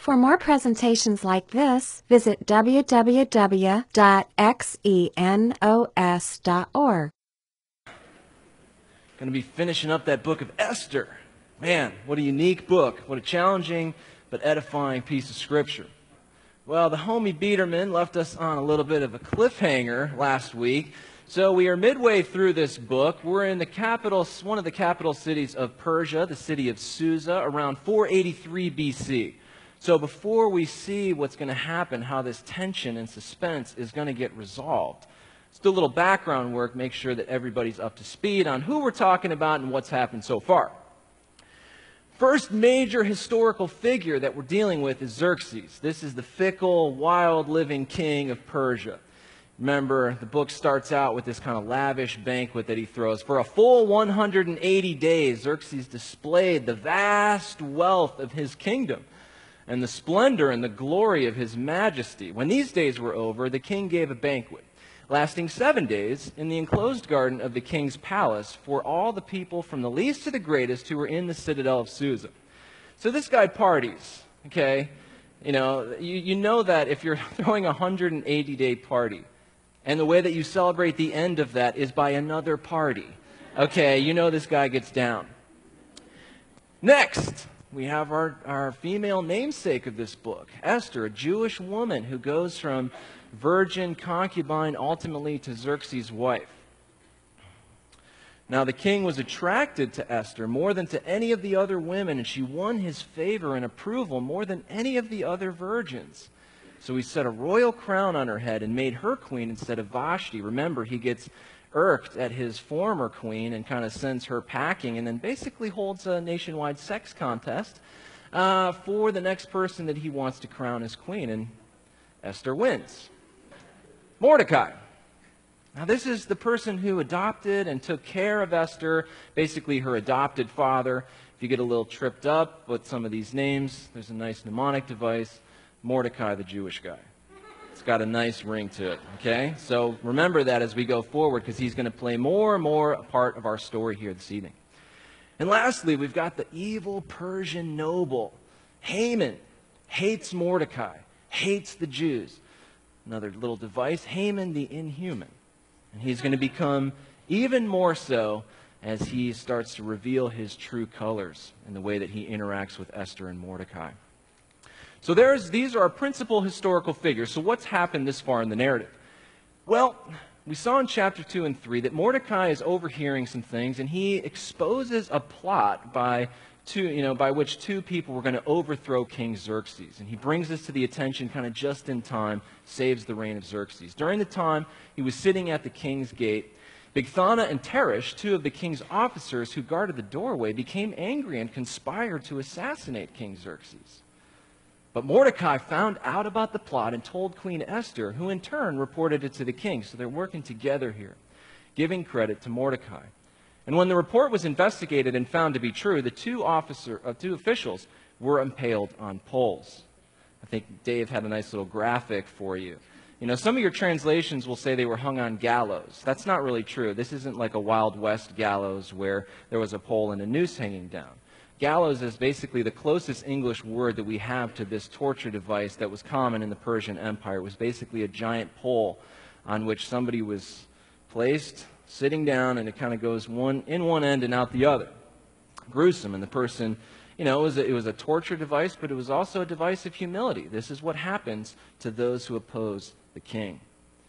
For more presentations like this, visit www.xenos.org. Going to be finishing up that book of Esther. Man, what a unique book. What a challenging but edifying piece of Scripture. Well, the homie Biederman left us on a little bit of a cliffhanger last week. So we are midway through this book. We're in the capital, one of the capital cities of Persia, the city of Susa, around 483 BC. So before we see what's going to happen, how this tension and suspense is going to get resolved, let's do a little background work, make sure that everybody's up to speed on who we're talking about and what's happened so far. First major historical figure that we're dealing with is Xerxes. This is the fickle, wild-living king of Persia. Remember, the book starts out with this kind of lavish banquet that he throws. For a full 180 days, Xerxes displayed the vast wealth of his kingdom and the splendor and the glory of his majesty. When these days were over, the king gave a banquet, lasting 7 days, in the enclosed garden of the king's palace for all the people from the least to the greatest who were in the citadel of Susa. So this guy parties, okay? You know that if you're throwing a 180-day party, and the way that you celebrate the end of that is by another party, okay, you know this guy gets down. Next, we have our female namesake of this book, Esther, a Jewish woman who goes from virgin concubine ultimately to Xerxes' wife. Now the king was attracted to Esther more than to any of the other women, and she won his favor and approval more than any of the other virgins. So he set a royal crown on her head and made her queen instead of Vashti. Remember, he gets irked at his former queen and kind of sends her packing and then basically holds a nationwide sex contest for the next person that he wants to crown as queen, and Esther wins. Mordecai. Now this is the person who adopted and took care of Esther, basically her adopted father. If you get a little tripped up with some of these names, there's a nice mnemonic device, Mordecai the Jewish guy. It's got a nice ring to it, okay? So remember that as we go forward, because he's going to play more and more a part of our story here this evening. And lastly, we've got the evil Persian noble. Haman hates Mordecai, hates the Jews. Another little device, Haman the inhuman. And he's going to become even more so as he starts to reveal his true colors in the way that he interacts with Esther and Mordecai. So these are our principal historical figures. So what's happened this far in the narrative? Well, we saw in chapter 2 and 3 that Mordecai is overhearing some things, and he exposes a plot by which two people were going to overthrow King Xerxes. And he brings this to the attention kind of just in time, saves the reign of Xerxes. During the time he was sitting at the king's gate, Bigthana and Teresh, two of the king's officers who guarded the doorway, became angry and conspired to assassinate King Xerxes. But Mordecai found out about the plot and told Queen Esther, who in turn reported it to the king. So they're working together here, giving credit to Mordecai. And when the report was investigated and found to be true, the two officials were impaled on poles. I think Dave had a nice little graphic for you. You know, some of your translations will say they were hung on gallows. That's not really true. This isn't like a Wild West gallows where there was a pole and a noose hanging down. Gallows is basically the closest English word that we have to this torture device that was common in the Persian Empire. It was basically a giant pole on which somebody was placed, sitting down, and it kind of goes in one end and out the other. Gruesome. And the person, it was a torture device, but it was also a device of humility. This is what happens to those who oppose the king.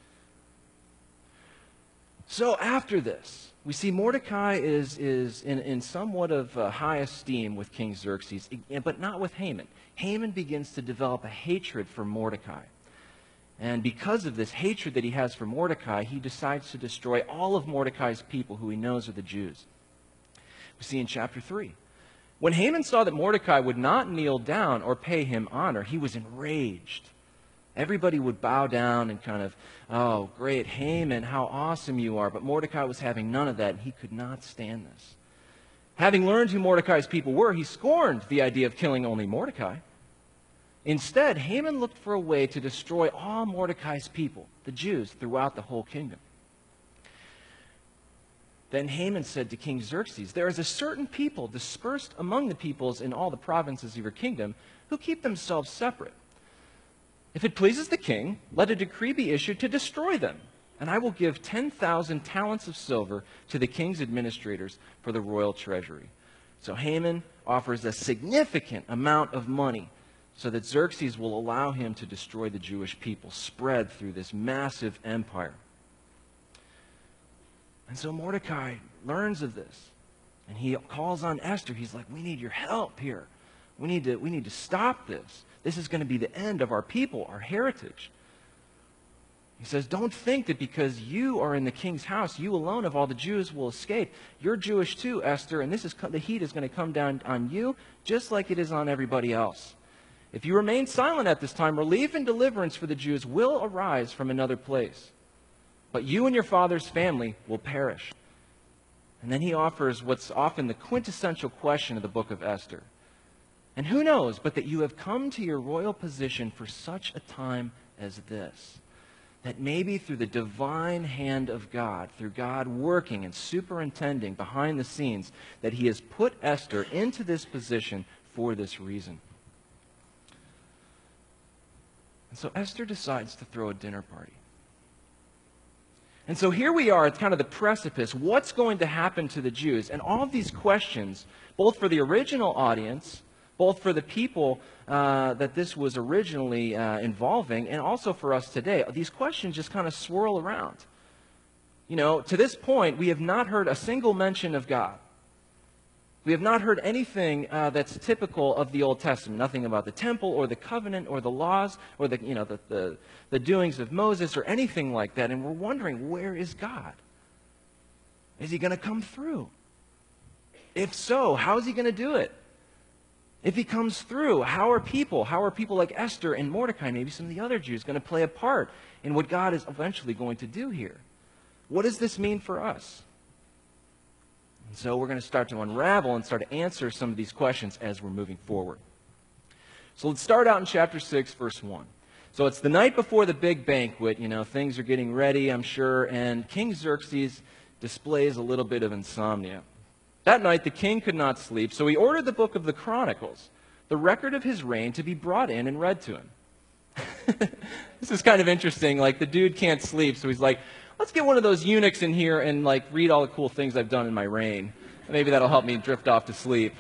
So after this, we see Mordecai is in somewhat of high esteem with King Xerxes, but not with Haman. Haman begins to develop a hatred for Mordecai. And because of this hatred that he has for Mordecai, he decides to destroy all of Mordecai's people who he knows are the Jews. We see in chapter 3. When Haman saw that Mordecai would not kneel down or pay him honor, he was enraged. Everybody would bow down and kind of, oh, great, Haman, how awesome you are. But Mordecai was having none of that, and he could not stand this. Having learned who Mordecai's people were, he scorned the idea of killing only Mordecai. Instead, Haman looked for a way to destroy all Mordecai's people, the Jews, throughout the whole kingdom. Then Haman said to King Xerxes, "There is a certain people dispersed among the peoples in all the provinces of your kingdom who keep themselves separate. If it pleases the king, let a decree be issued to destroy them, and I will give 10,000 talents of silver to the king's administrators for the royal treasury." So Haman offers a significant amount of money so that Xerxes will allow him to destroy the Jewish people spread through this massive empire. And so Mordecai learns of this, and he calls on Esther. He's like, "We need your help here. We need to stop this. This is going to be the end of our people, our heritage." He says, "Don't think that because you are in the king's house, you alone of all the Jews will escape. You're Jewish too, Esther, and the heat is going to come down on you just like it is on everybody else. If you remain silent at this time, relief and deliverance for the Jews will arise from another place. But you and your father's family will perish." And then he offers what's often the quintessential question of the book of Esther. "And who knows but that you have come to your royal position for such a time as this?" That maybe through the divine hand of God, through God working and superintending behind the scenes, that he has put Esther into this position for this reason. And so Esther decides to throw a dinner party. And so here we are at kind of the precipice. What's going to happen to the Jews? And all of these questions, both for the original audience, both for the people that this was originally involving, and also for us today, these questions just kind of swirl around. You know, to this point, we have not heard a single mention of God. We have not heard anything that's typical of the Old Testament. Nothing about the temple or the covenant or the laws or the doings of Moses or anything like that. And we're wondering, where is God? Is he going to come through? If so, how is he going to do it? If he comes through, how are people like Esther and Mordecai, maybe some of the other Jews, going to play a part in what God is eventually going to do here? What does this mean for us? And so we're going to start to unravel and start to answer some of these questions as we're moving forward. So let's start out in chapter 6, verse 1. So it's the night before the big banquet. You know, things are getting ready, I'm sure, and King Xerxes displays a little bit of insomnia. That night the king could not sleep, so he ordered the book of the Chronicles, the record of his reign, to be brought in and read to him. This is kind of interesting. Like, the dude can't sleep, so he's like, let's get one of those eunuchs in here and like read all the cool things I've done in my reign. Maybe that'll help me drift off to sleep.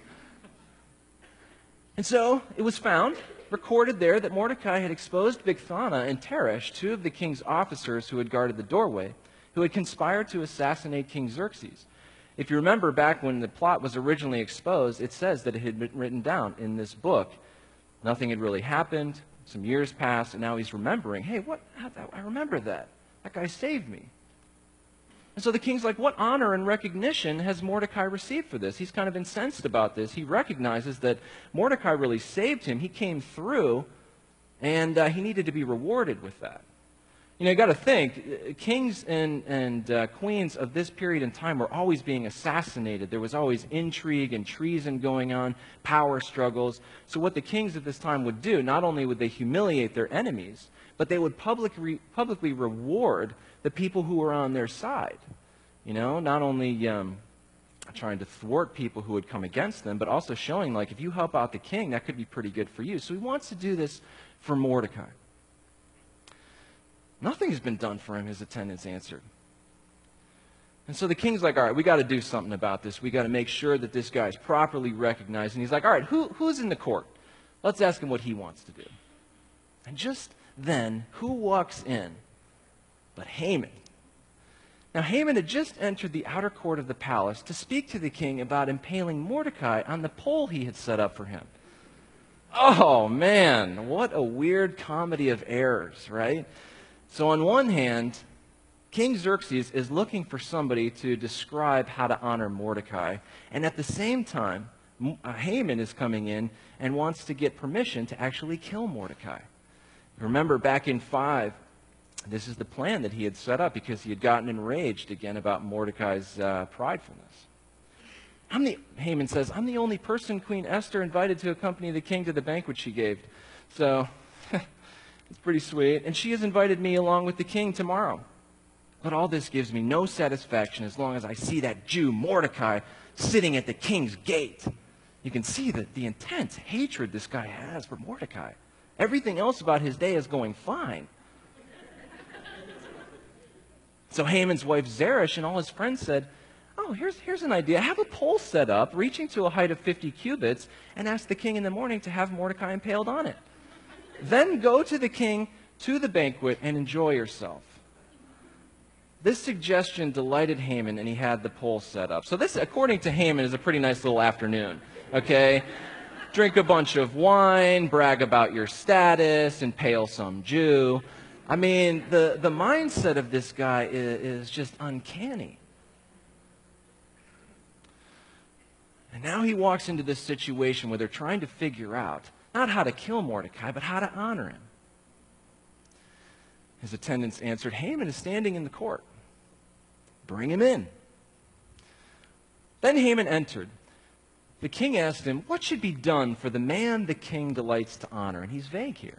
And so it was found, recorded there, that Mordecai had exposed Bigthana and Teresh, two of the king's officers who had guarded the doorway, who had conspired to assassinate King Xerxes. If you remember back when the plot was originally exposed, it says that it had been written down in this book. Nothing had really happened. Some years passed, and now he's remembering, hey, I remember that. That guy saved me. And so the king's like, what honor and recognition has Mordecai received for this? He's kind of incensed about this. He recognizes that Mordecai really saved him. He came through, and he needed to be rewarded with that. You know, you got to think, kings and queens of this period in time were always being assassinated. There was always intrigue and treason going on, power struggles. So what the kings of this time would do, not only would they humiliate their enemies, but they would publicly reward the people who were on their side. You know, not only trying to thwart people who would come against them, but also showing, like, if you help out the king, that could be pretty good for you. So he wants to do this for Mordecai. Nothing has been done for him, his attendants answered. And so the king's like, all right, we got to do something about this. We got to make sure that this guy's properly recognized. And he's like, all right, who's in the court? Let's ask him what he wants to do. And just then, who walks in but Haman? Now, Haman had just entered the outer court of the palace to speak to the king about impaling Mordecai on the pole he had set up for him. Oh, man, what a weird comedy of errors, right? So on one hand, King Xerxes is looking for somebody to describe how to honor Mordecai. And at the same time, Haman is coming in and wants to get permission to actually kill Mordecai. Remember, back in 5, this is the plan that he had set up because he had gotten enraged again about Mordecai's pridefulness. Haman says, I'm the only person Queen Esther invited to accompany the king to the banquet she gave. So it's pretty sweet. And she has invited me along with the king tomorrow. But all this gives me no satisfaction as long as I see that Jew Mordecai sitting at the king's gate. You can see the intense hatred this guy has for Mordecai. Everything else about his day is going fine. So Haman's wife Zeresh and all his friends said, oh, here's an idea. Have a pole set up, reaching to a height of 50 cubits, and ask the king in the morning to have Mordecai impaled on it. Then go to the king to the banquet and enjoy yourself. This suggestion delighted Haman, and he had the pole set up. So this, according to Haman, is a pretty nice little afternoon, okay? Drink a bunch of wine, brag about your status, impale some Jew. I mean, the mindset of this guy is just uncanny. And now he walks into this situation where they're trying to figure out not how to kill Mordecai, but how to honor him. His attendants answered, Haman is standing in the court. Bring him in. Then Haman entered. The king asked him, what should be done for the man the king delights to honor? And he's vague here.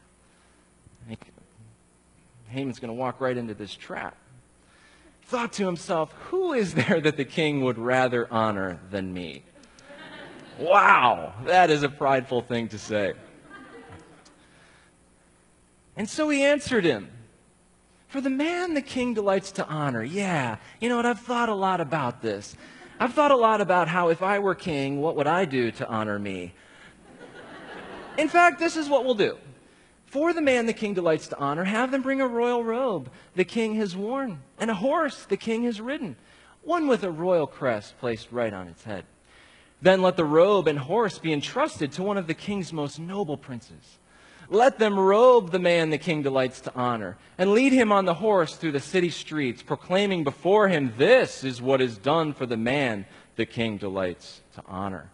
Haman's going to walk right into this trap. He thought to himself, who is there that the king would rather honor than me? Wow, that is a prideful thing to say. And so he answered him, for the man the king delights to honor, yeah, you know what, I've thought a lot about this. I've thought a lot about how if I were king, what would I do to honor me? In fact, this is what we'll do. For the man the king delights to honor, have them bring a royal robe the king has worn, and a horse the king has ridden, one with a royal crest placed right on its head. Then let the robe and horse be entrusted to one of the king's most noble princes. Let them robe the man the king delights to honor, and lead him on the horse through the city streets, proclaiming before him, this is what is done for the man the king delights to honor.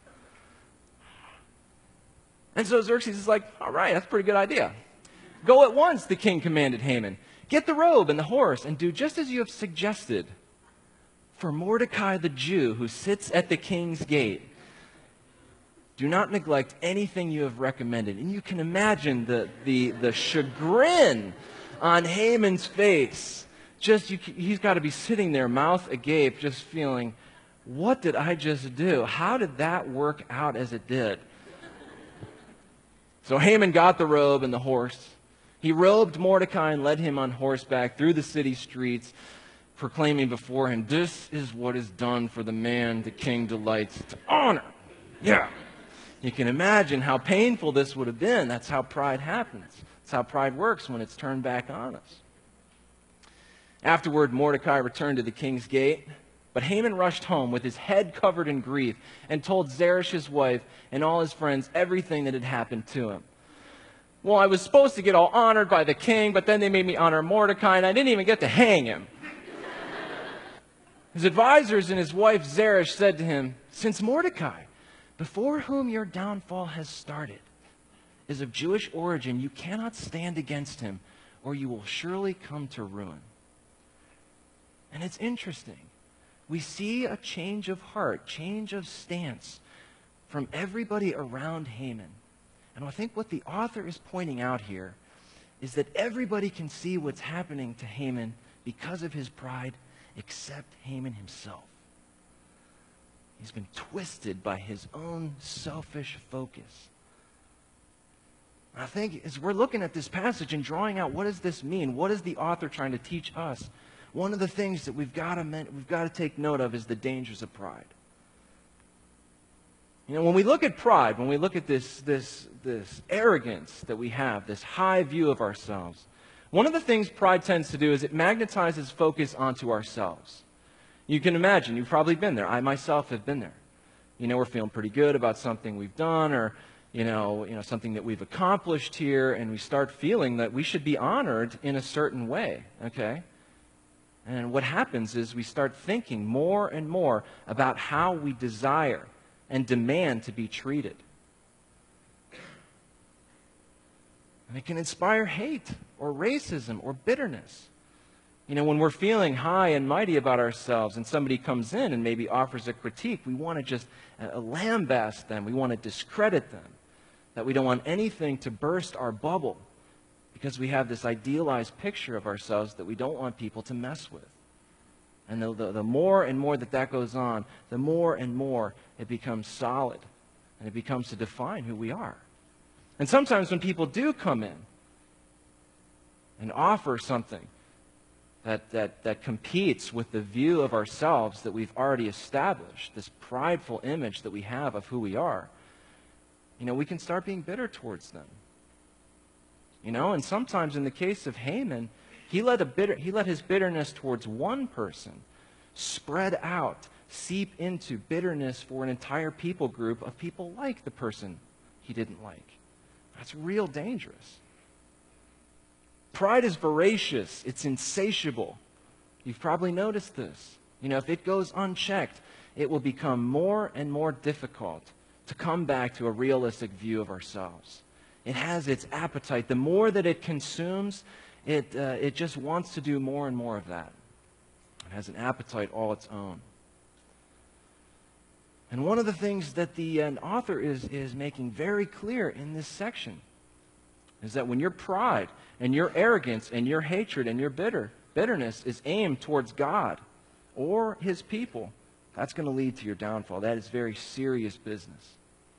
And so Xerxes is like, all right, that's a pretty good idea. Go at once, the king commanded Haman. Get the robe and the horse, and do just as you have suggested. For Mordecai the Jew, who sits at the king's gate, do not neglect anything you have recommended. And you can imagine the chagrin on Haman's face. He's got to be sitting there, mouth agape, just feeling, what did I just do? How did that work out as it did? So Haman got the robe and the horse. He robed Mordecai and led him on horseback through the city streets, proclaiming before him, this is what is done for the man the king delights to honor. Yeah. You can imagine how painful this would have been. That's how pride happens. That's how pride works when it's turned back on us. Afterward, Mordecai returned to the king's gate, but Haman rushed home with his head covered in grief and told Zeresh his wife and all his friends everything that had happened to him. Well, I was supposed to get all honored by the king, but then they made me honor Mordecai, and I didn't even get to hang him. His advisors and his wife Zeresh said to him, since Mordecai, before whom your downfall has started, is of Jewish origin, you cannot stand against him, or you will surely come to ruin. And it's interesting. We see a change of heart, change of stance from everybody around Haman. And I think what the author is pointing out here is that everybody can see what's happening to Haman because of his pride, except Haman himself. He's been twisted by his own selfish focus. I think as we're looking at this passage and drawing out what does this mean, what is the author trying to teach us, one of the things that we've got to take note of is the dangers of pride. You know, when we look at pride, when we look at this arrogance that we have, this high view of ourselves, one of the things pride tends to do is it magnetizes focus onto ourselves. You can imagine, you've probably been there. I myself have been there. You know, we're feeling pretty good about something we've done or, you know, something that we've accomplished here, and we start feeling that we should be honored in a certain way, okay? And what happens is we start thinking more and more about how we desire and demand to be treated. And it can inspire hate or racism or bitterness. You know, when we're feeling high and mighty about ourselves and somebody comes in and maybe offers a critique, we want to just lambaste them. We want to discredit them. That we don't want anything to burst our bubble because we have this idealized picture of ourselves that we don't want people to mess with. And the more and more that goes on, the more and more it becomes solid and it becomes to define who we are. And sometimes when people do come in and offer something that competes with the view of ourselves that we've already established, this prideful image that we have of who we are, we can start being bitter towards them. And sometimes in the case of Haman, he let his bitterness towards one person spread out, seep into bitterness for an entire people group of people like the person he didn't like. That's real dangerous. Pride is voracious. It's insatiable. You've probably noticed this. If it goes unchecked, it will become more and more difficult to come back to a realistic view of ourselves. It has its appetite. The more that it consumes, it just wants to do more and more of that. It has an appetite all its own. And one of the things that the author is making very clear in this section is that when your pride and your arrogance and your hatred and your bitterness is aimed towards God or His people, that's going to lead to your downfall. That is very serious business.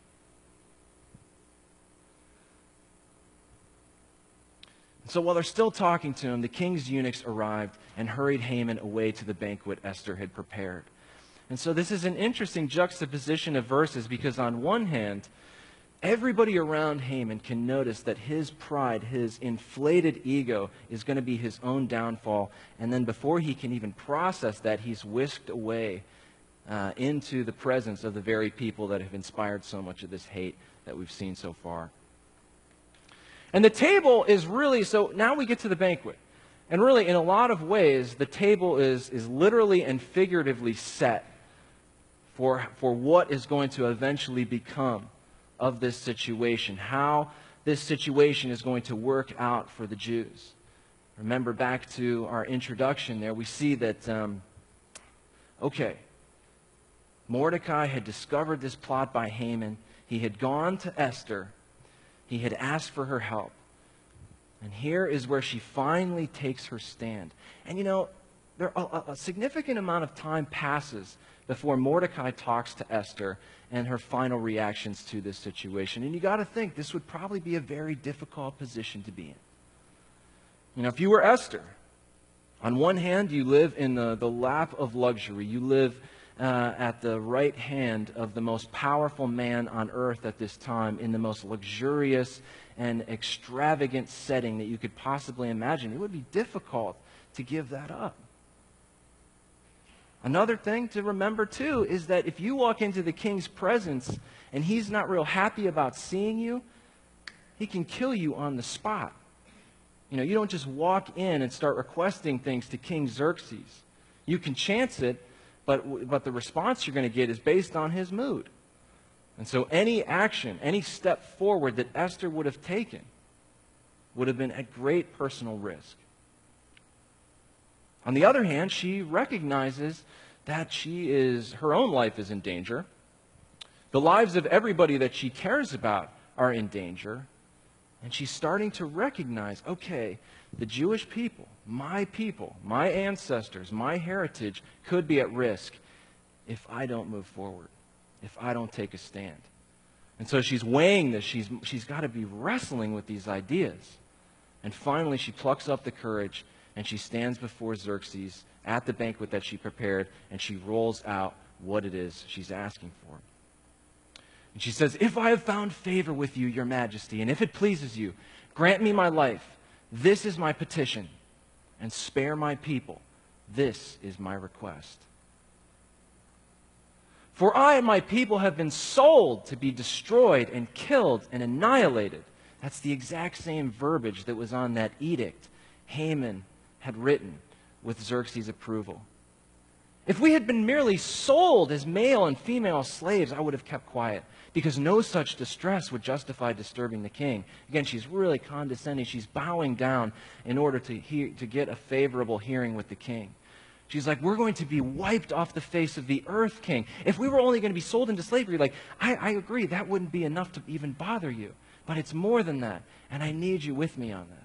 So while they're still talking to him, the king's eunuchs arrived and hurried Haman away to the banquet Esther had prepared. And so this is an interesting juxtaposition of verses because on one hand, everybody around Haman can notice that his pride, his inflated ego, is going to be his own downfall. And then before he can even process that, he's whisked away into the presence of the very people that have inspired so much of this hate that we've seen so far. And the table is really, so now we get to the banquet. And really, in a lot of ways, the table is literally and figuratively set for what is going to eventually become of this situation, how this situation is going to work out for the Jews. Remember back to our introduction there, we see that, Mordecai had discovered this plot by Haman. He had gone to Esther. He had asked for her help. And here is where she finally takes her stand. And a significant amount of time passes before Mordecai talks to Esther and her final reactions to this situation. And you got to think this would probably be a very difficult position to be in. If you were Esther, on one hand, you live in the lap of luxury. You live at the right hand of the most powerful man on earth at this time in the most luxurious and extravagant setting that you could possibly imagine. It would be difficult to give that up. Another thing to remember, too, is that if you walk into the king's presence and he's not real happy about seeing you, he can kill you on the spot. You don't just walk in and start requesting things to King Xerxes. You can chance it, but the response you're going to get is based on his mood. And so any action, any step forward that Esther would have taken would have been at great personal risk. On the other hand, she recognizes that her own life is in danger. The lives of everybody that she cares about are in danger. And she's starting to recognize, the Jewish people, my ancestors, my heritage could be at risk if I don't move forward, if I don't take a stand. And so she's weighing this. She's got to be wrestling with these ideas. And finally, she plucks up the courage and she stands before Xerxes at the banquet that she prepared, and she rolls out what it is she's asking for. And she says, "If I have found favor with you, your majesty, and if it pleases you, grant me my life. This is my petition, and spare my people. This is my request. For I and my people have been sold to be destroyed and killed and annihilated." That's the exact same verbiage that was on that edict Haman had written with Xerxes' approval. If we had been merely sold as male and female slaves, I would have kept quiet, because no such distress would justify disturbing the king. Again, she's really condescending. She's bowing down in order to get a favorable hearing with the king. She's like, we're going to be wiped off the face of the earth, king. If we were only going to be sold into slavery, I agree, that wouldn't be enough to even bother you. But it's more than that, and I need you with me on this.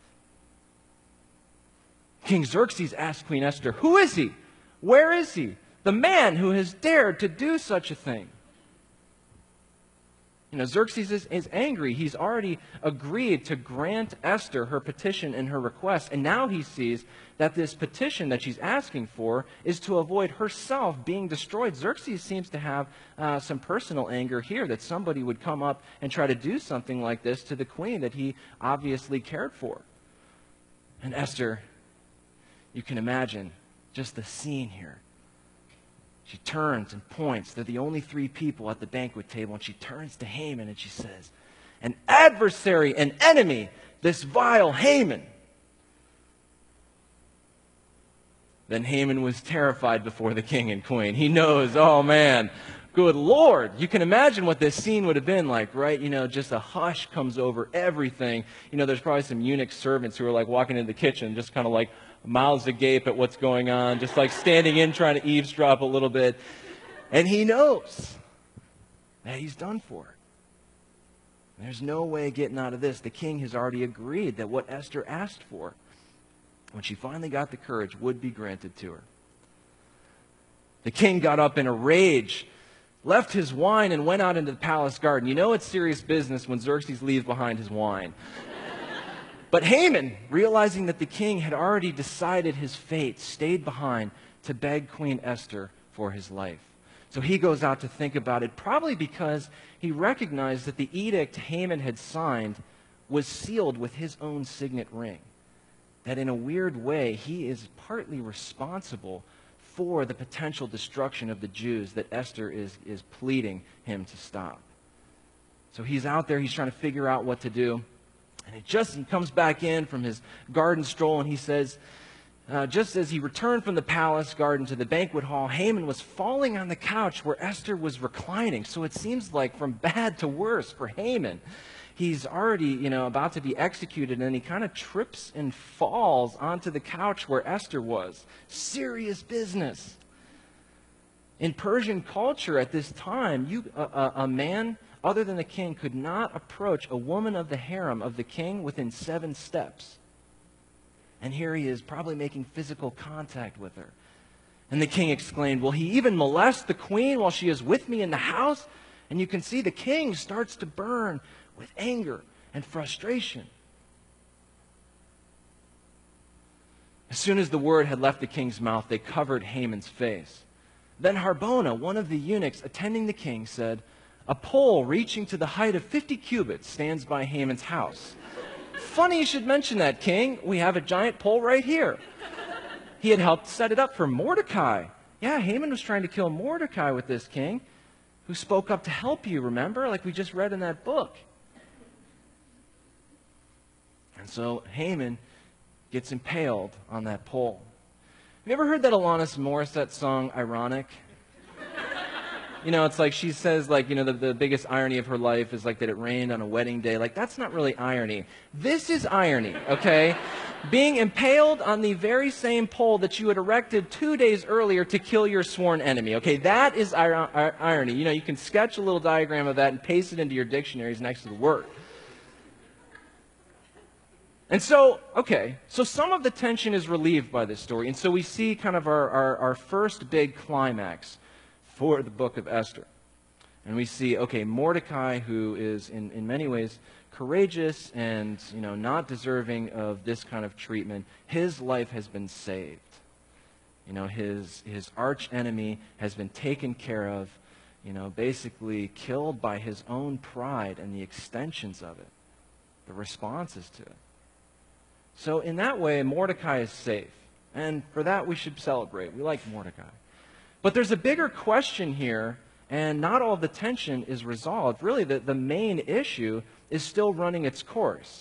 King Xerxes asked Queen Esther, "Who is he? Where is he? The man who has dared to do such a thing?" Xerxes is angry. He's already agreed to grant Esther her petition and her request, and now he sees that this petition that she's asking for is to avoid herself being destroyed. Xerxes seems to have some personal anger here that somebody would come up and try to do something like this to the queen that he obviously cared for. And Esther, you can imagine just the scene here. She turns and points. They're the only three people at the banquet table. And she turns to Haman and she says, "An adversary, an enemy, this vile Haman." Then Haman was terrified before the king and queen. He knows, oh man, good Lord. You can imagine what this scene would have been like, right? Just a hush comes over everything. There's probably some eunuch servants who are like walking into the kitchen, just kind of like, mouths agape at what's going on, just like standing in trying to eavesdrop a little bit. And he knows that he's done for. There's no way getting out of this. The king has already agreed that what Esther asked for, when she finally got the courage, would be granted to her. The king got up in a rage, left his wine, and went out into the palace garden. It's serious business when Xerxes leaves behind his wine. But Haman, realizing that the king had already decided his fate, stayed behind to beg Queen Esther for his life. So he goes out to think about it, probably because he recognized that the edict Haman had signed was sealed with his own signet ring. That in a weird way, he is partly responsible for the potential destruction of the Jews that Esther is pleading him to stop. So he's out there, he's trying to figure out what to do. And he comes back in from his garden stroll and he says, just as he returned from the palace garden to the banquet hall, Haman was falling on the couch where Esther was reclining. So it seems like from bad to worse for Haman. He's already, about to be executed, and then he kind of trips and falls onto the couch where Esther was. Serious business. In Persian culture at this time, a man other than the king could not approach a woman of the harem of the king within 7 steps. And here he is, probably making physical contact with her. And the king exclaimed, "Will he even molest the queen while she is with me in the house?" And you can see the king starts to burn with anger and frustration. As soon as the word had left the king's mouth, they covered Haman's face. Then Harbona, one of the eunuchs attending the king, said, "A pole reaching to the height of 50 cubits stands by Haman's house." Funny you should mention that, king. We have a giant pole right here. He had helped set it up for Mordecai. Yeah, Haman was trying to kill Mordecai with this king, who spoke up to help you, remember? Like we just read in that book. And so Haman gets impaled on that pole. Have you ever heard that Alanis Morissette song, Ironic? It's like she says, like, the biggest irony of her life is like that it rained on a wedding day. Like, that's not really irony. This is irony, okay? Being impaled on the very same pole that you had erected 2 days earlier to kill your sworn enemy, okay? That is irony. You can sketch a little diagram of that and paste it into your dictionaries next to the word. And so, so some of the tension is relieved by this story. And so we see kind of our first big climax for the book of Esther. And we see, Mordecai, who is in many ways courageous and, not deserving of this kind of treatment, his life has been saved. His arch enemy has been taken care of, basically killed by his own pride and the extensions of it, the responses to it. So in that way, Mordecai is safe. And for that, we should celebrate. We like Mordecai. But there's a bigger question here, and not all of the tension is resolved. Really, the main issue is still running its course.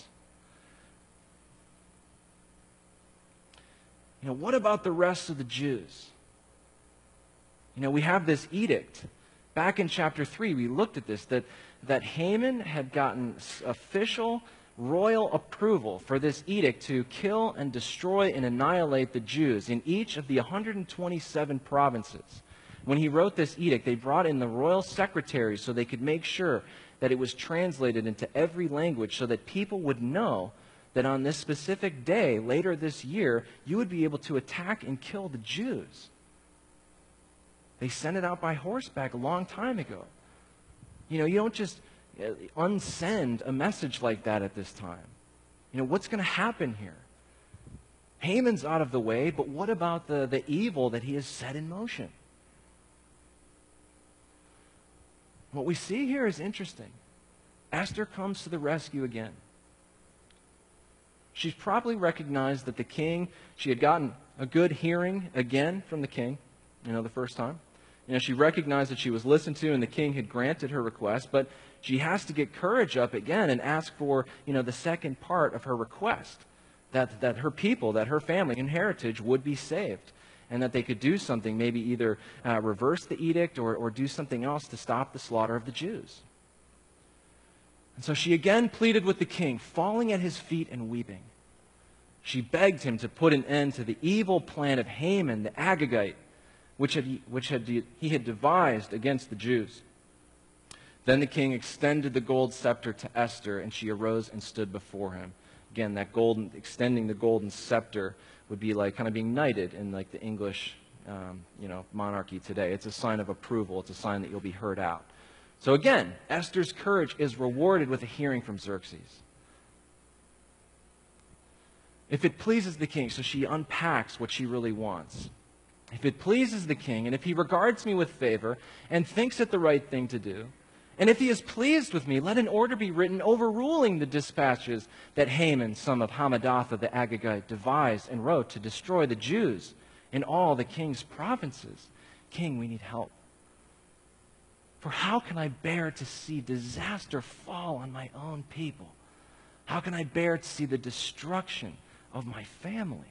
What about the rest of the Jews? We have this edict. Back in chapter 3, we looked at this, that Haman had gotten official royal approval for this edict to kill and destroy and annihilate the Jews in each of the 127 provinces. When he wrote this edict, they brought in the royal secretaries so they could make sure that it was translated into every language so that people would know that on this specific day, later this year, you would be able to attack and kill the Jews. They sent it out by horseback a long time ago. You don't just unsend a message like that at this time? What's going to happen here? Haman's out of the way, but what about the evil that he has set in motion? What we see here is interesting. Esther comes to the rescue again. She's probably recognized that the king, she had gotten a good hearing again from the king, the first time. She recognized that she was listened to and the king had granted her request, but she has to get courage up again and ask for, the second part of her request, that her people, that her family and heritage would be saved, and that they could do something, maybe either reverse the edict or do something else to stop the slaughter of the Jews. And so she again pleaded with the king, falling at his feet and weeping. She begged him to put an end to the evil plan of Haman the Agagite, which he had devised against the Jews. Then the king extended the gold scepter to Esther, and she arose and stood before him. Again, that extending the golden scepter would be like kind of being knighted in like the English, monarchy today. It's a sign of approval. It's a sign that you'll be heard out. So again, Esther's courage is rewarded with a hearing from Xerxes. If it pleases the king, so she unpacks what she really wants. If it pleases the king, and if he regards me with favor and thinks it the right thing to do, and if he is pleased with me, let an order be written overruling the dispatches that Haman, son of Hammedatha the Agagite, devised and wrote to destroy the Jews in all the king's provinces. King, we need help. For how can I bear to see disaster fall on my own people? How can I bear to see the destruction of my family?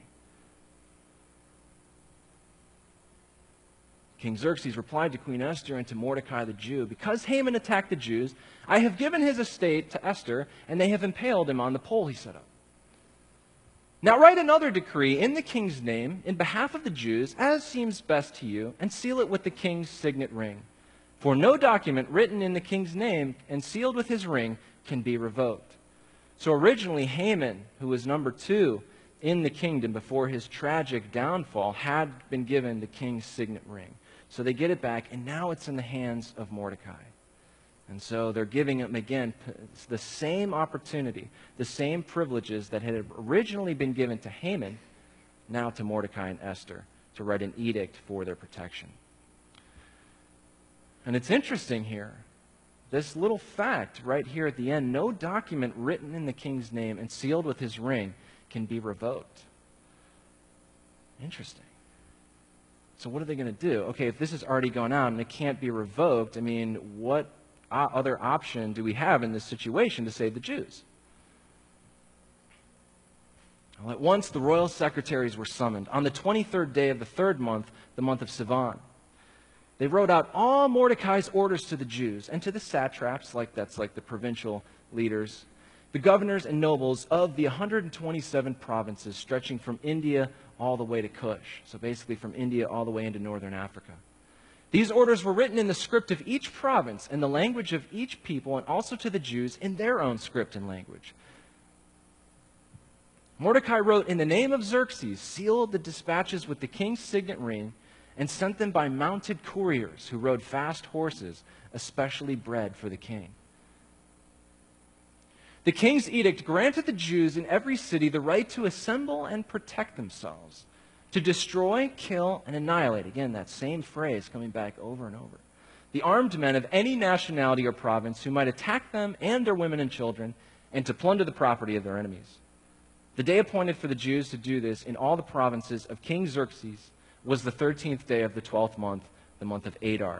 King Xerxes replied to Queen Esther and to Mordecai the Jew, because Haman attacked the Jews, I have given his estate to Esther, and they have impaled him on the pole he set up. Now write another decree in the king's name in behalf of the Jews, as seems best to you, and seal it with the king's signet ring. For no document written in the king's name and sealed with his ring can be revoked. So originally Haman, who was number 2 in the kingdom before his tragic downfall, had been given the king's signet ring. So they get it back, and now it's in the hands of Mordecai. And so they're giving him, again, the same opportunity, the same privileges that had originally been given to Haman, now to Mordecai and Esther, to write an edict for their protection. And it's interesting here, this little fact right here at the end, no document written in the king's name and sealed with his ring can be revoked. Interesting. So what are they going to do? Okay, if this has already gone out and it can't be revoked, what other option do we have in this situation to save the Jews? Well, at once the royal secretaries were summoned on the 23rd day of the 3rd month, the month of Sivan. They wrote out all Mordecai's orders to the Jews and to the satraps, that's like the provincial leaders, the governors and nobles of the 127 provinces stretching from India all the way to Cush. So basically from India all the way into northern Africa. These orders were written in the script of each province and the language of each people, and also to the Jews in their own script and language. Mordecai wrote, in the name of Xerxes, sealed the dispatches with the king's signet ring, and sent them by mounted couriers who rode fast horses, especially bred for the king. The king's edict granted the Jews in every city the right to assemble and protect themselves, to destroy, kill, and annihilate. Again, that same phrase coming back over and over. The armed men of any nationality or province who might attack them and their women and children, and to plunder the property of their enemies. The day appointed for the Jews to do this in all the provinces of King Xerxes was the 13th day of the 12th month, the month of Adar.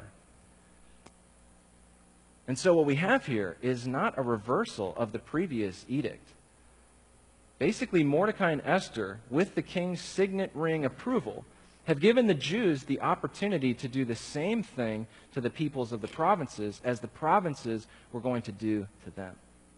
And so what we have here is not a reversal of the previous edict. Basically, Mordecai and Esther, with the king's signet ring approval, have given the Jews the opportunity to do the same thing to the peoples of the provinces as the provinces were going to do to them.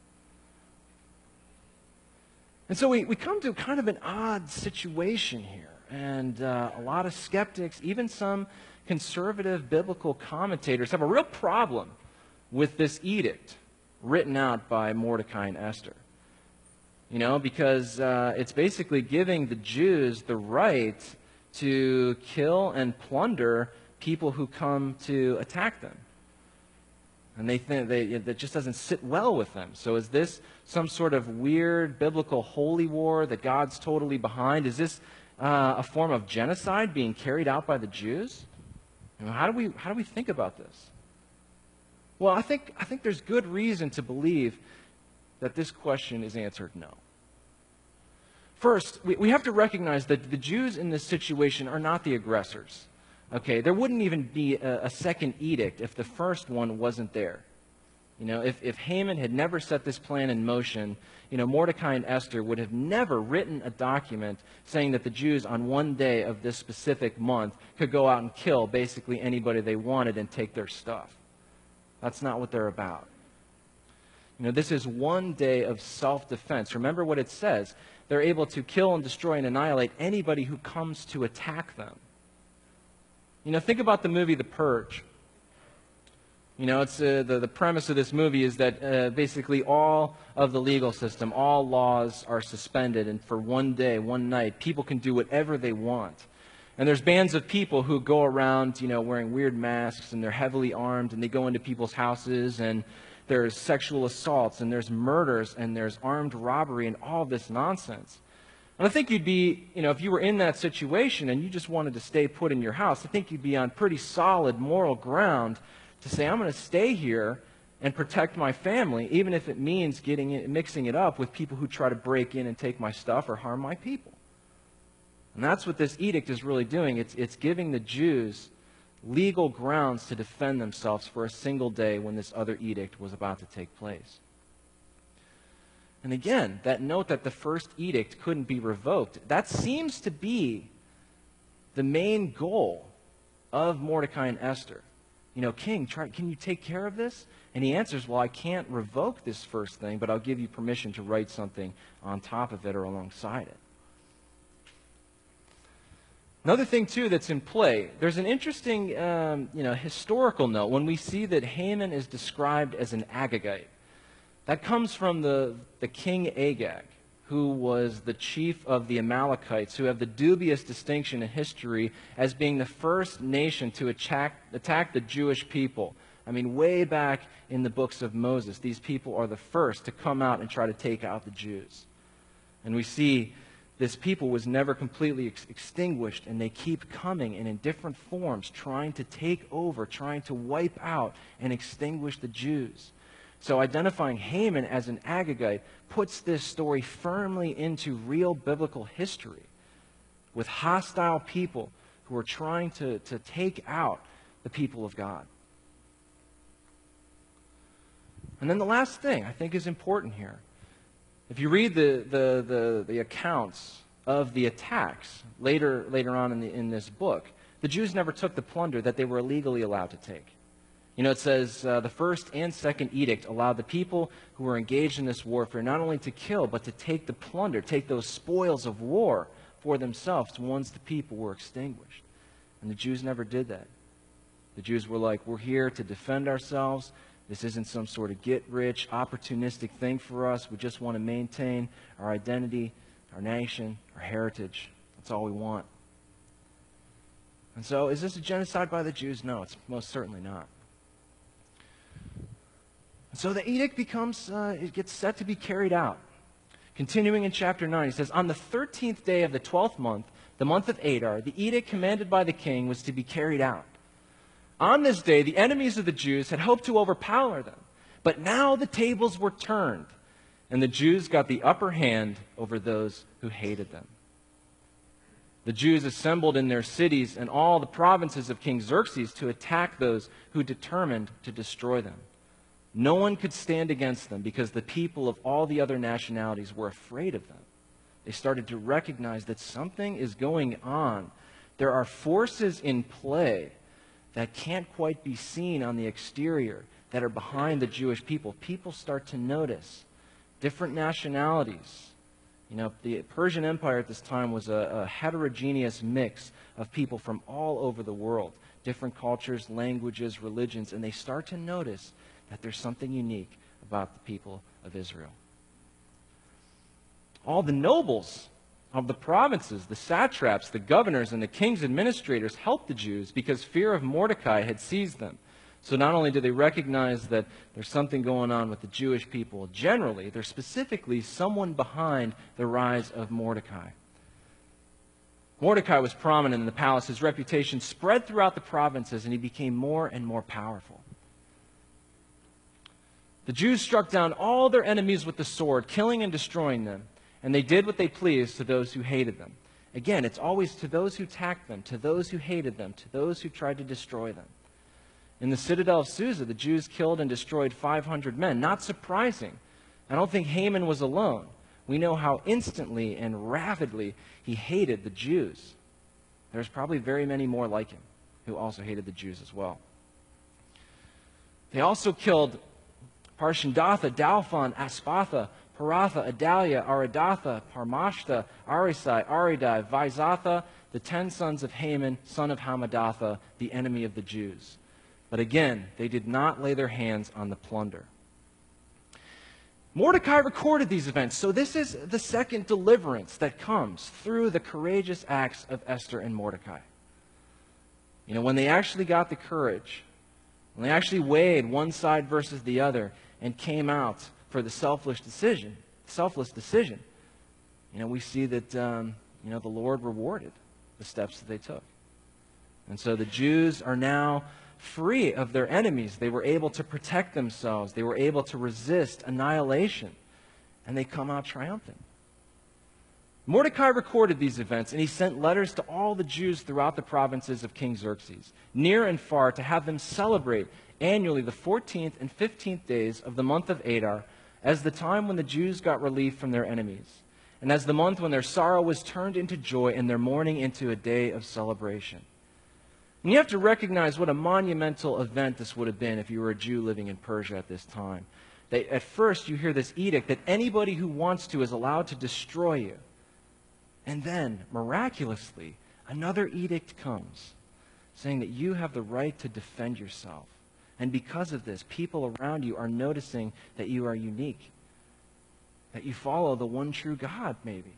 And so we come to kind of an odd situation here. And a lot of skeptics, even some conservative biblical commentators, have a real problem with this edict written out by Mordecai and Esther. Because it's basically giving the Jews the right to kill and plunder people who come to attack them. And they think that just doesn't sit well with them. So is this some sort of weird biblical holy war that God's totally behind? Is this a form of genocide being carried out by the Jews? How do we think about this? Well, I think there's good reason to believe that this question is answered no. First, we have to recognize that the Jews in this situation are not the aggressors. Okay, there wouldn't even be a second edict if the first one wasn't there. If Haman had never set this plan in motion, Mordecai and Esther would have never written a document saying that the Jews on one day of this specific month could go out and kill basically anybody they wanted and take their stuff. That's not what they're about. This is one day of self-defense. Remember what it says. They're able to kill and destroy and annihilate anybody who comes to attack them. Think about the movie The Purge. It's the premise of this movie is that basically all of the legal system, all laws are suspended, and for one day, one night, people can do whatever they want. And there's bands of people who go around, wearing weird masks, and they're heavily armed, and they go into people's houses, and there's sexual assaults, and there's murders, and there's armed robbery, and all this nonsense. And I think you'd be, if you were in that situation and you just wanted to stay put in your house, I think you'd be on pretty solid moral ground to say, I'm going to stay here and protect my family, even if it means mixing it up with people who try to break in and take my stuff or harm my people. And that's what this edict is really doing. It's giving the Jews legal grounds to defend themselves for a single day when this other edict was about to take place. And again, that note that the first edict couldn't be revoked, that seems to be the main goal of Mordecai and Esther. King, can you take care of this? And he answers, well, I can't revoke this first thing, but I'll give you permission to write something on top of it or alongside it. Another thing, too, that's in play, there's an interesting historical note when we see that Haman is described as an Agagite. That comes from the king Agag, who was the chief of the Amalekites, who have the dubious distinction in history as being the first nation to attack the Jewish people. I mean, way back in the books of Moses, these people are the first to come out and try to take out the Jews. And we see this people was never completely extinguished, and they keep coming and in different forms, trying to take over, trying to wipe out and extinguish the Jews. So identifying Haman as an Agagite puts this story firmly into real biblical history with hostile people who are trying to take out the people of God. And then the last thing I think is important here. If you read the accounts of the attacks later on in this book, the Jews never took the plunder that they were illegally allowed to take. It says the first and second edict allowed the people who were engaged in this warfare not only to kill, but to take the plunder, take those spoils of war for themselves once the people were extinguished. And the Jews never did that. The Jews were like, we're here to defend ourselves. This isn't some sort of get-rich, opportunistic thing for us. We just want to maintain our identity, our nation, our heritage. That's all we want. And so, is this a genocide by the Jews? No, it's most certainly not. So the edict it gets set to be carried out. Continuing in chapter 9, he says, on the 13th day of the 12th month, the month of Adar, the edict commanded by the king was to be carried out. On this day, the enemies of the Jews had hoped to overpower them, but now the tables were turned, and the Jews got the upper hand over those who hated them. The Jews assembled in their cities and all the provinces of King Xerxes to attack those who determined to destroy them. No one could stand against them because the people of all the other nationalities were afraid of them. They started to recognize that something is going on. There are forces in play that can't quite be seen on the exterior that are behind the Jewish people. People start to notice different nationalities. The Persian Empire at this time was a heterogeneous mix of people from all over the world, different cultures, languages, religions, and they start to notice that there's something unique about the people of Israel. All the nobles of the provinces, the satraps, the governors, and the king's administrators helped the Jews because fear of Mordecai had seized them. So not only do they recognize that there's something going on with the Jewish people generally, there's specifically someone behind the rise of Mordecai. Mordecai was prominent in the palace. His reputation spread throughout the provinces, and he became more and more powerful. The Jews struck down all their enemies with the sword, killing and destroying them, and they did what they pleased to those who hated them. Again, it's always to those who attacked them, to those who hated them, to those who tried to destroy them. In the citadel of Susa, the Jews killed and destroyed 500 men. Not surprising. I don't think Haman was alone. We know how instantly and rapidly he hated the Jews. There's probably very many more like him who also hated the Jews as well. They also killed Parshandatha, Dalphon, Aspatha, Paratha, Adalia, Aridatha, Parmashta, Arisai, Aridai, Vaizatha, the 10 sons of Haman, son of Hamadatha, the enemy of the Jews. But again, they did not lay their hands on the plunder. Mordecai recorded these events, so this is the second deliverance that comes through the courageous acts of Esther and Mordecai. You know, when they actually got the courage, when they actually weighed one side versus the other and came out for the selfless decision, you know, we see that, the Lord rewarded the steps that they took. And so the Jews are now free of their enemies. They were able to protect themselves. They were able to resist annihilation. And they come out triumphant. Mordecai recorded these events, and he sent letters to all the Jews throughout the provinces of King Xerxes, near and far, to have them celebrate annually the 14th and 15th days of the month of Adar as the time when the Jews got relief from their enemies, and as the month when their sorrow was turned into joy and their mourning into a day of celebration. And you have to recognize what a monumental event this would have been if you were a Jew living in Persia at this time. At first, you hear this edict that anybody who wants to is allowed to destroy you. And then, miraculously, another edict comes saying that you have the right to defend yourself. And because of this, people around you are noticing that you are unique, that you follow the one true God, maybe.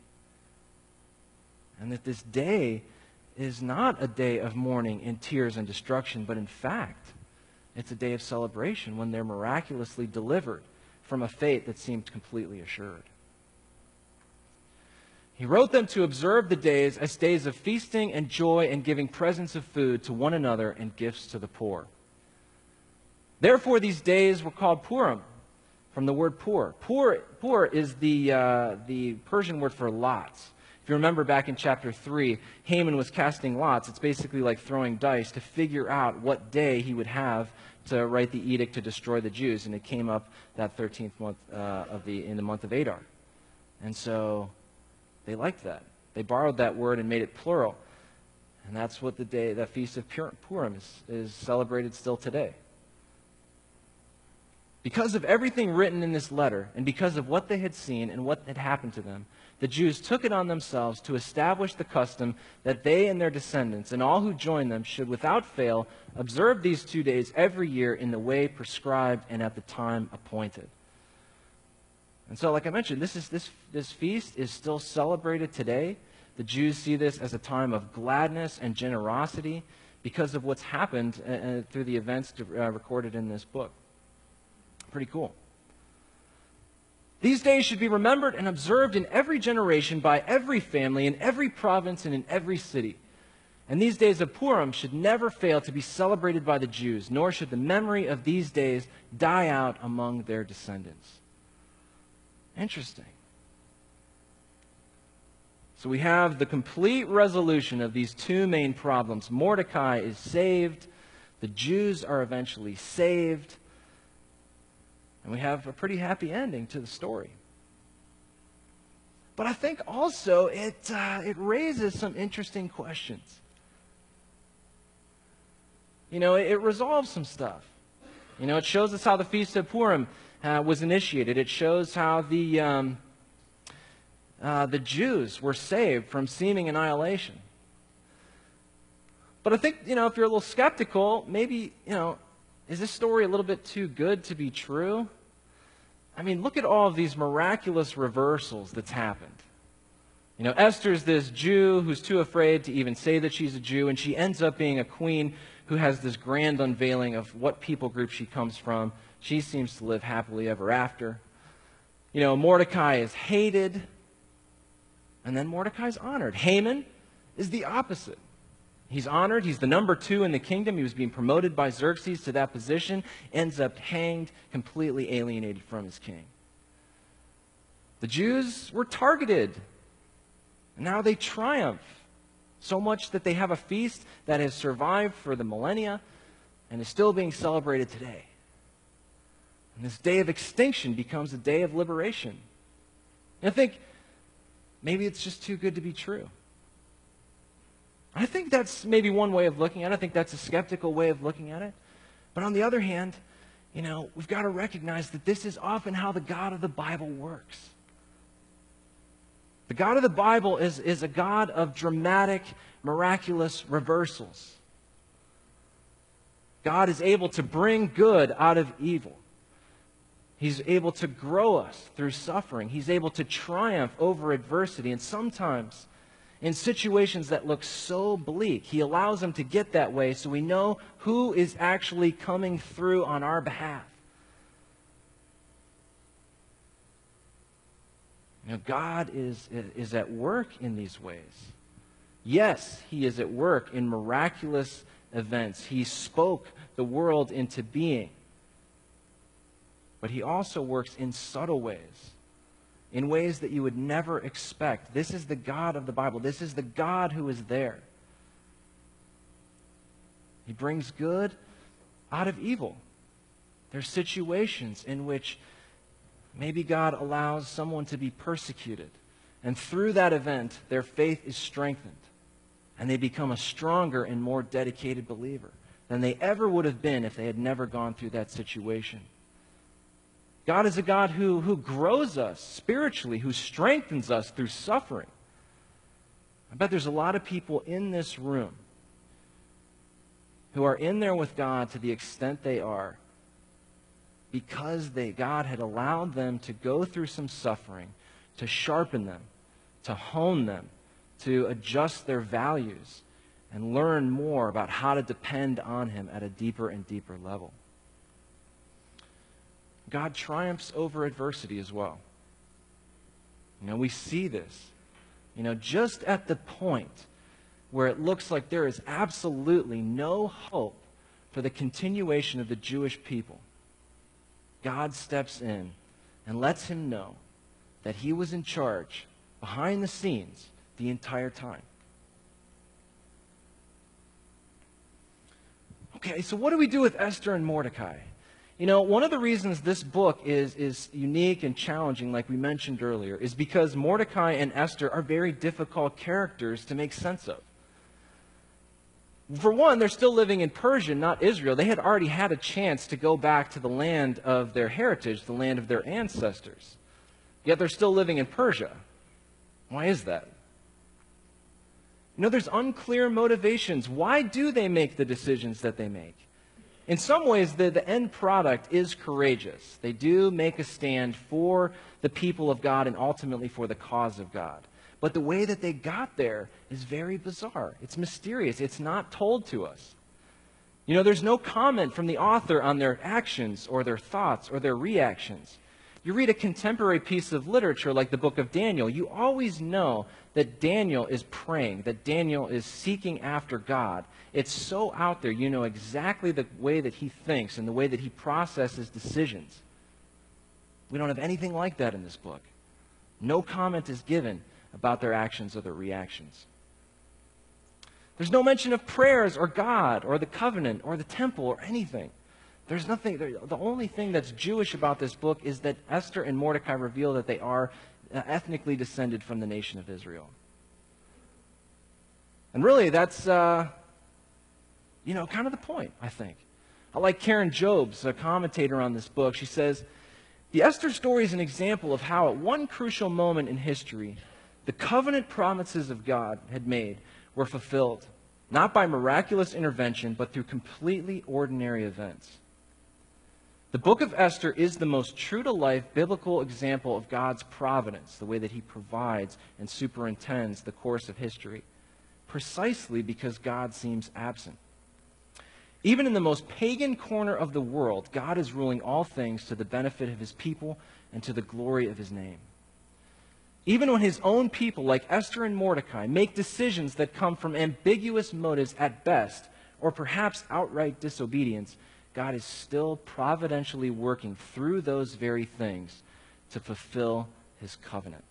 And that this day is not a day of mourning and tears and destruction, but in fact, it's a day of celebration when they're miraculously delivered from a fate that seemed completely assured. He wrote them to observe the days as days of feasting and joy and giving presents of food to one another and gifts to the poor. Therefore, these days were called Purim, from the word pur. Pur is the Persian word for lots. If you remember back in chapter 3, Haman was casting lots. It's basically like throwing dice to figure out what day he would have to write the edict to destroy the Jews. And it came up that 13th month in the month of Adar. And so they liked that. They borrowed that word and made it plural. And that's what that Feast of Purim is celebrated still today. Because of everything written in this letter, and because of what they had seen and what had happened to them, the Jews took it on themselves to establish the custom that they and their descendants and all who join them should without fail observe these 2 days every year in the way prescribed and at the time appointed. And so, like I mentioned, this feast is still celebrated today. The Jews see this as a time of gladness and generosity because of what's happened through the events recorded in this book. Pretty cool. These days should be remembered and observed in every generation by every family, in every province, and in every city. And these days of Purim should never fail to be celebrated by the Jews, nor should the memory of these days die out among their descendants. Interesting. So we have the complete resolution of these two main problems. Mordecai is saved. The Jews are eventually saved. And we have a pretty happy ending to the story. But I think also it raises some interesting questions. It resolves some stuff. It shows us how the Feast of Purim was initiated. It shows how the Jews were saved from seeming annihilation. But I think, if you're a little skeptical, maybe, is this story a little bit too good to be true? I mean, look at all of these miraculous reversals that's happened. You know, Esther's this Jew who's too afraid to even say that she's a Jew, and she ends up being a queen who has this grand unveiling of what people group she comes from. She seems to live happily ever after. You know, Mordecai is hated, and then Mordecai's honored. Haman is the opposite. He's honored. He's the number 2 in the kingdom. He was being promoted by Xerxes to that position, ends up hanged, completely alienated from his king. The Jews were targeted, and now they triumph, so much that they have a feast that has survived for the millennia and is still being celebrated today. And this day of extinction becomes a day of liberation. And I think maybe it's just too good to be true. I think that's maybe one way of looking at it. I think that's a skeptical way of looking at it. But on the other hand, you know, we've got to recognize that this is often how the God of the Bible works. The God of the Bible is a God of dramatic, miraculous reversals. God is able to bring good out of evil. He's able to grow us through suffering. He's able to triumph over adversity. And sometimes, in situations that look so bleak, He allows them to get that way so we know who is actually coming through on our behalf. You know, God is at work in these ways. Yes, He is at work in miraculous events. He spoke the world into being. But He also works in subtle ways, in ways that you would never expect. This is the God of the Bible. This is the God who is there. He brings good out of evil. There's situations in which maybe God allows someone to be persecuted, and through that event, their faith is strengthened, and they become a stronger and more dedicated believer than they ever would have been if they had never gone through that situation. God is a God who grows us spiritually, who strengthens us through suffering. I bet there's a lot of people in this room who are in there with God to the extent they are because God had allowed them to go through some suffering, to sharpen them, to hone them, to adjust their values, and learn more about how to depend on Him at a deeper and deeper level. God triumphs over adversity as well. You know, we see this, you know, just at the point where it looks like there is absolutely no hope for the continuation of the Jewish people. God steps in and lets him know that He was in charge behind the scenes the entire time. Okay, so what do we do with Esther and Mordecai? You know, one of the reasons this book is unique and challenging, like we mentioned earlier, is because Mordecai and Esther are very difficult characters to make sense of. For one, they're still living in Persia, not Israel. They had already had a chance to go back to the land of their heritage, the land of their ancestors. Yet they're still living in Persia. Why is that? You know, there's unclear motivations. Why do they make the decisions that they make? In some ways, the end product is courageous. They do make a stand for the people of God and ultimately for the cause of God. But the way that they got there is very bizarre. It's mysterious. It's not told to us. You know, there's no comment from the author on their actions or their thoughts or their reactions. You read a contemporary piece of literature like the book of Daniel, you always know that Daniel is praying, that Daniel is seeking after God. It's so out there, you know exactly the way that he thinks and the way that he processes decisions. We don't have anything like that in this book. No comment is given about their actions or their reactions. There's no mention of prayers or God or the covenant or the temple or anything. There's nothing. The only thing that's Jewish about this book is that Esther and Mordecai reveal that they are ethnically descended from the nation of Israel. And really, that's, kind of the point, I think. I like Karen Jobes, a commentator on this book. She says, the Esther story is an example of how at one crucial moment in history, the covenant promises of God had made were fulfilled, not by miraculous intervention, but through completely ordinary events. The book of Esther is the most true-to-life biblical example of God's providence, the way that he provides and superintends the course of history, precisely because God seems absent. Even in the most pagan corner of the world, God is ruling all things to the benefit of his people and to the glory of his name. Even when his own people, like Esther and Mordecai, make decisions that come from ambiguous motives at best, or perhaps outright disobedience, God is still providentially working through those very things to fulfill his covenant.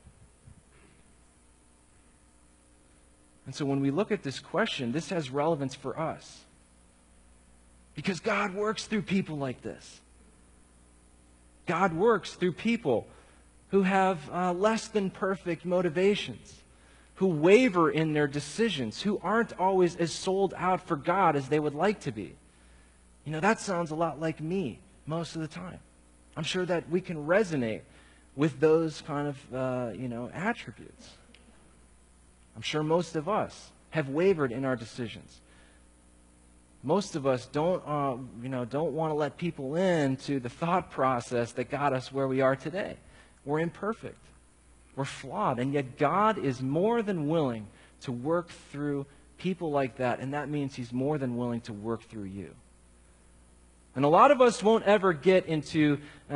And so when we look at this question, this has relevance for us. Because God works through people like this. God works through people who have less than perfect motivations, who waver in their decisions, who aren't always as sold out for God as they would like to be. You know, that sounds a lot like me most of the time. I'm sure that we can resonate with those kind of, attributes. I'm sure most of us have wavered in our decisions. Most of us don't want to let people into the thought process that got us where we are today. We're imperfect. We're flawed. And yet God is more than willing to work through people like that. And that means he's more than willing to work through you. And a lot of us won't ever get into,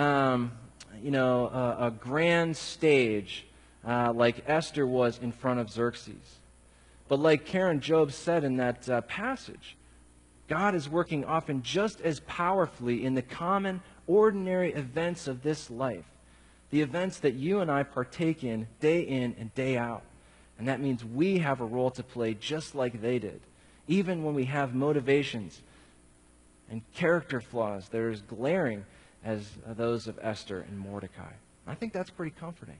a grand stage like Esther was in front of Xerxes. But like Karen Job said in that passage, God is working often just as powerfully in the common, ordinary events of this life, the events that you and I partake in and day out. And that means we have a role to play just like they did, even when we have motivations and character flaws that are as glaring as those of Esther and Mordecai. I think that's pretty comforting.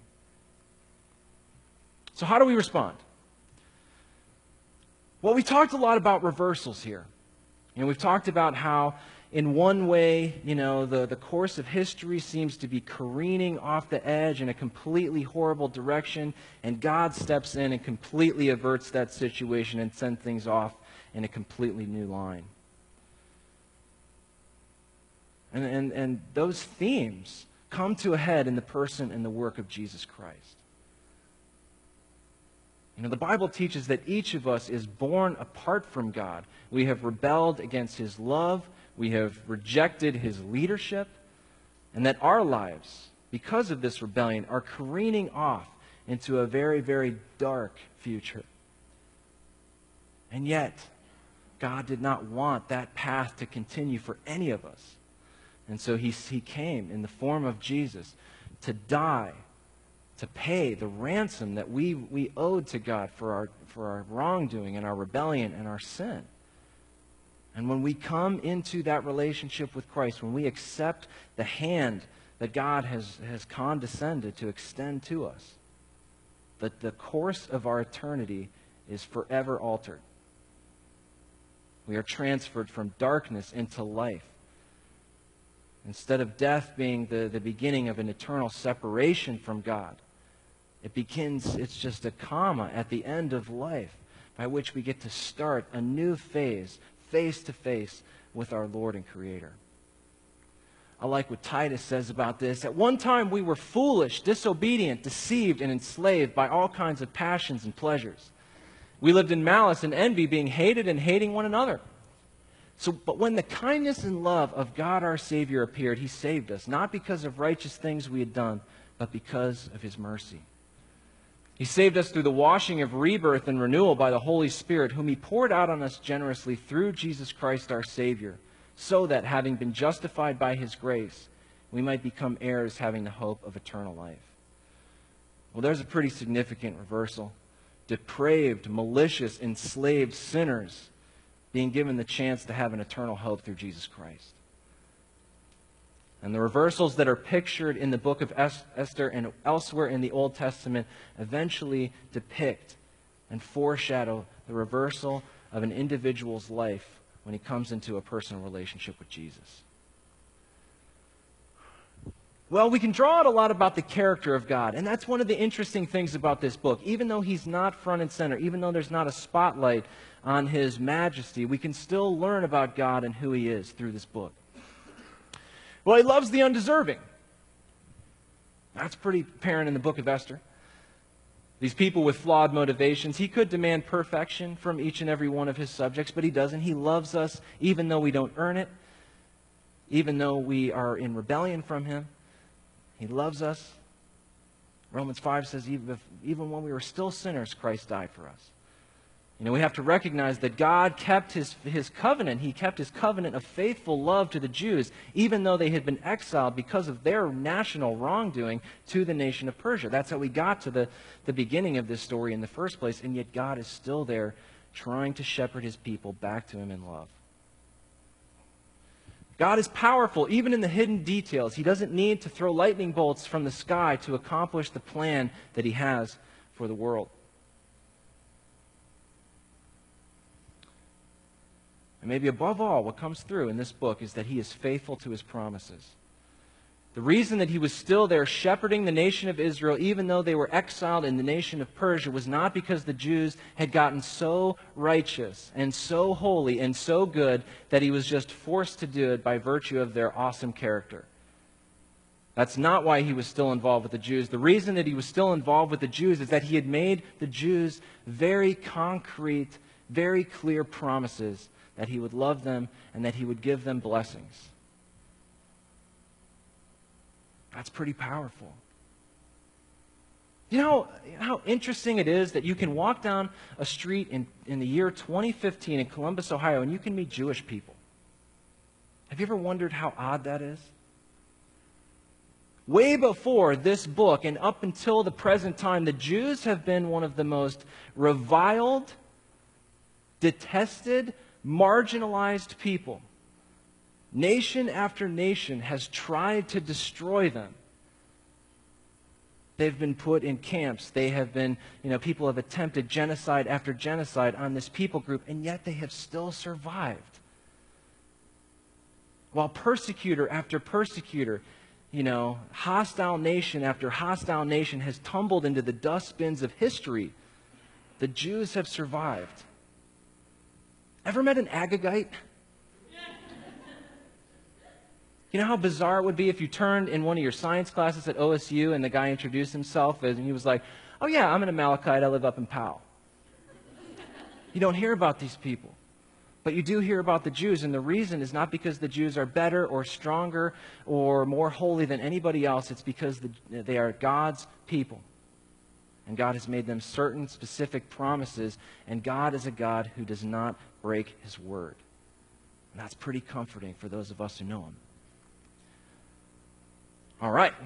So how do we respond? Well, we talked a lot about reversals here. We've talked about how in one way, the course of history seems to be careening off the edge in a completely horrible direction, and God steps in and completely averts that situation and sends things off in a completely new line. And those themes come to a head in the person and the work of Jesus Christ. The Bible teaches that each of us is born apart from God. We have rebelled against his love. We have rejected his leadership. And that our lives, because of this rebellion, are careening off into a very, very dark future. And yet, God did not want that path to continue for any of us. And so he came in the form of Jesus to die, to pay the ransom that we owed to God for our wrongdoing and our rebellion and our sin. And when we come into that relationship with Christ, when we accept the hand that God has condescended to extend to us, that the course of our eternity is forever altered. We are transferred from darkness into life. Instead of death being the beginning of an eternal separation from God, it's just a comma at the end of life by which we get to start a new phase, face to face with our Lord and Creator. I like what Titus says about this. At one time we were foolish, disobedient, deceived, and enslaved by all kinds of passions and pleasures. We lived in malice and envy, being hated and hating one another. But when the kindness and love of God our Savior appeared, he saved us, not because of righteous things we had done, but because of his mercy. He saved us through the washing of rebirth and renewal by the Holy Spirit, whom he poured out on us generously through Jesus Christ our Savior, so that, having been justified by his grace, we might become heirs having the hope of eternal life. Well, there's a pretty significant reversal. Depraved, malicious, enslaved sinners being given the chance to have an eternal hope through Jesus Christ. And the reversals that are pictured in the book of Esther and elsewhere in the Old Testament eventually depict and foreshadow the reversal of an individual's life when he comes into a personal relationship with Jesus. Well, we can draw out a lot about the character of God, and that's one of the interesting things about this book. Even though he's not front and center, even though there's not a spotlight on his majesty, we can still learn about God and who he is through this book. Well, he loves the undeserving. That's pretty apparent in the book of Esther. These people with flawed motivations, he could demand perfection from each and every one of his subjects, but he doesn't. He loves us even though we don't earn it, even though we are in rebellion from him. He loves us. Romans 5 says, even when we were still sinners, Christ died for us. You know, we have to recognize that God kept his covenant. He kept his covenant of faithful love to the Jews, even though they had been exiled because of their national wrongdoing to the nation of Persia. That's how we got to the beginning of this story in the first place, and yet God is still there trying to shepherd his people back to him in love. God is powerful, even in the hidden details. He doesn't need to throw lightning bolts from the sky to accomplish the plan that he has for the world. And maybe above all, what comes through in this book is that he is faithful to his promises. The reason that he was still there shepherding the nation of Israel, even though they were exiled in the nation of Persia, was not because the Jews had gotten so righteous and so holy and so good that he was just forced to do it by virtue of their awesome character. That's not why he was still involved with the Jews. The reason that he was still involved with the Jews is that he had made the Jews very concrete, very clear promises that he would love them and that he would give them blessings. That's pretty powerful. You know how interesting it is that you can walk down a street in the year 2015 in Columbus, Ohio, and you can meet Jewish people. Have you ever wondered how odd that is? Way before this book and up until the present time, the Jews have been one of the most reviled, detested, marginalized people. Nation after nation has tried to destroy them. They've been put in camps. They have been, people have attempted genocide after genocide on this people group, and yet they have still survived. While persecutor after persecutor, hostile nation after hostile nation has tumbled into the dustbins of history, the Jews have survived. Ever met an Agagite? You know how bizarre it would be if you turned in one of your science classes at OSU and the guy introduced himself and he was like, "Oh yeah, I'm an Amalekite, I live up in Powell." You don't hear about these people. But you do hear about the Jews, and the reason is not because the Jews are better or stronger or more holy than anybody else. It's because they are God's people. And God has made them certain specific promises, and God is a God who does not break his word. And that's pretty comforting for those of us who know him. All right.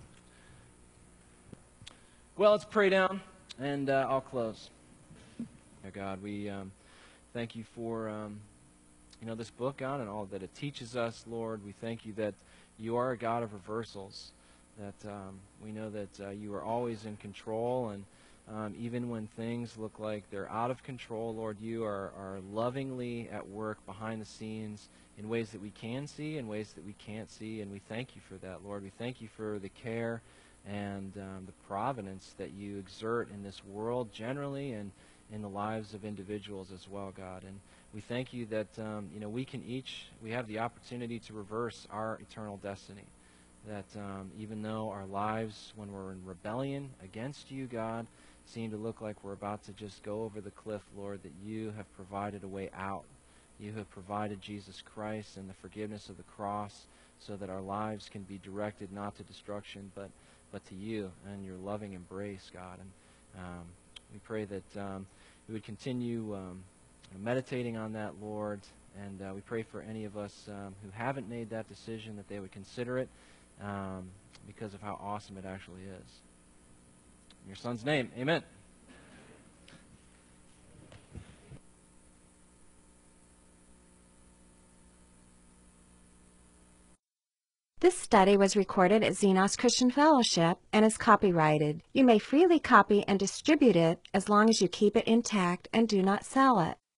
Well, let's pray down, and I'll close. Dear God, we thank you for this book, God, and all that it teaches us, Lord. We thank you that you are a God of reversals, that we know that you are always in control, and even when things look like they're out of control, Lord, you are lovingly at work behind the scenes in ways that we can see and ways that we can't see, and we thank you for that, Lord. We thank you for the care and the providence that you exert in this world generally and in the lives of individuals as well, God. And we thank you that we have the opportunity to reverse our eternal destiny. That even though our lives, when we're in rebellion against you, God, seem to look like we're about to just go over the cliff, Lord, that you have provided a way out. You have provided Jesus Christ and the forgiveness of the cross so that our lives can be directed not to destruction, but to you and your loving embrace, God. And we pray that we would continue meditating on that, Lord, and we pray for any of us who haven't made that decision that they would consider it because of how awesome it actually is. In your Son's name, amen. This study was recorded at Xenos Christian Fellowship and is copyrighted. You may freely copy and distribute it as long as you keep it intact and do not sell it.